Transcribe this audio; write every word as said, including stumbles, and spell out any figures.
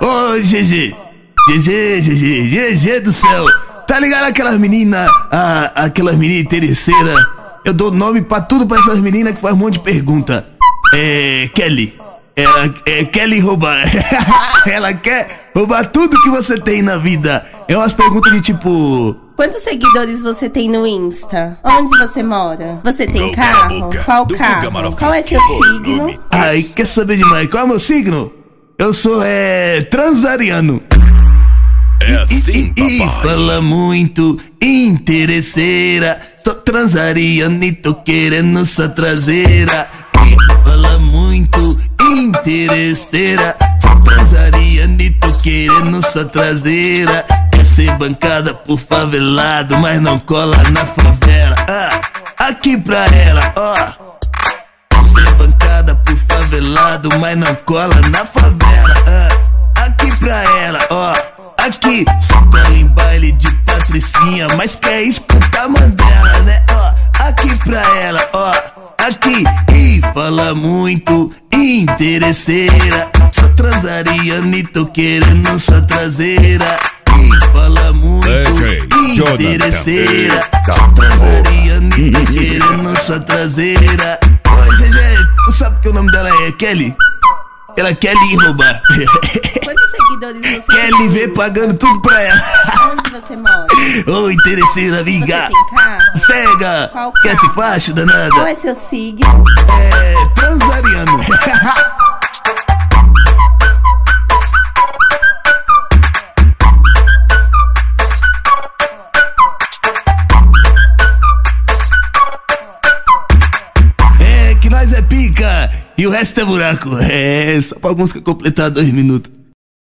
Ô, G G. G G, G G, G G do céu. Tá ligado aquelas meninas, ah, aquelas meninas interesseiras? Eu dou nome pra tudo pra essas meninas que faz um monte de pergunta. É, Kelly. Ela é Kelly roubar. Ela quer roubar tudo que você tem na vida. É umas perguntas de tipo... Quantos seguidores você tem no Insta? Onde você mora? Você tem carro? Qual carro? Qual é seu signo? Ai, quer saber demais? Qual é o meu signo? Eu sou, é... transariano. É assim, e, papai. Fala muito, interesseira. Sou transariano e tô querendo sua traseira. E fala muito, interesseira. Sou transariano e tô querendo sua traseira. Quer ser bancada por favelado, mas não cola na favela. Ah, aqui pra ela, ó. Quer ser bancada por favelado, mas não cola na favela. Ah, aqui pra ela, ó. Aqui, só cola em baile de patricinha, mas quer escutar Mandela, né? Ó, aqui pra ela, ó. Aqui, e fala muito, interesseira. Só transariano e tô querendo sua traseira. E fala muito, interesseira. Só transariano e tô querendo sua traseira. Oi, G G, tu sabe que o nome dela é Kelly? Ela quer lhe roubar. Quantos seguidores você Quer tem? lhe ver pagando tudo pra ela. Onde você mora? Ô, interesseira, amiga. Você tem carro? Cega. Qual Quer carro? te facho, danada? Qual é seu signo? É, transariano. É que nós é pica e o resto é buraco. É, só pra música completar dois minutos.